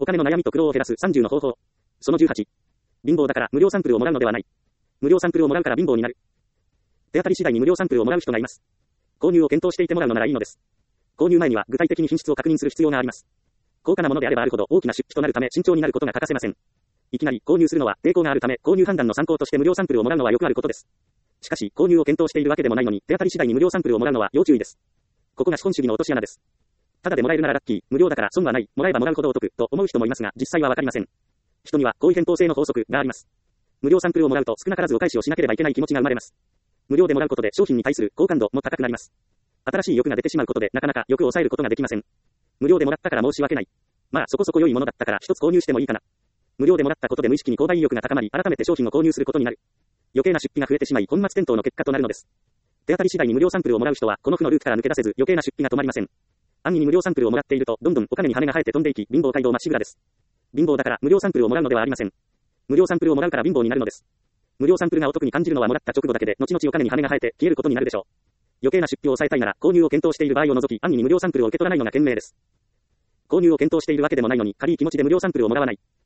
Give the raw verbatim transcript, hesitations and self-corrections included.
お金の悩みと苦労を減らすさんじゅうの方法。そのじゅうはち。貧乏だから無料サンプルをもらうのではない。無料サンプルをもらうから貧乏になる。手当たり次第に無料サンプルをもらう人がいます。購入を検討していてもらうのならいいのです。購入前には具体的に品質を確認する必要があります。高価なものであればあるほど大きな出費となるため慎重になることが欠かせません。いきなり購入するのは抵抗があるため、購入判断の参考として無料サンプルをもらうのはよくあることです。しかし、購入を検討しているわけでもないのに、手当たり次第に無料サンプルをもらうのは要注意です。ここが資本主義の落とし穴です。ただでもらえるならラッキー、無料だから損はない、もらえばもらうほどお得と思う人もいますが、実際はわかりません。人には好意偏方性の法則があります。無料サンプルをもらうと少なからずお返しをしなければいけない気持ちが生まれます。無料でもらうことで商品に対する好感度も高くなります。新しい欲が出てしまうことでなかなか欲を抑えることができません。無料でもらったから申し訳ない。まあそこそこ良いものだったから一つ購入してもいいかな。無料でもらったことで無意識に購買意欲が高まり、改めて商品を購入することになる。余計な出費が増えてしまい本末転倒の結果となるのです。手当たり次第に無料サンプルをもらう人はこの負のループから抜け出せず余計な出費が止まりません。安易に無料サンプルをもらっているとどんどんお金に羽が生えて飛んでいき、貧乏街道まっしぐらです。貧乏だから無料サンプルをもらうのではありません。無料サンプルをもらうから貧乏になるのです。無料サンプルがお得に感じるのはもらった直後だけで、後々お金に羽が生えて消えることになるでしょう。余計な出費を抑えたいなら購入を検討している場合を除き安易に無料サンプルを受け取らないのが賢明です。購入を検討しているわけでもないのに軽い気持ちで無料サンプルをもらわない。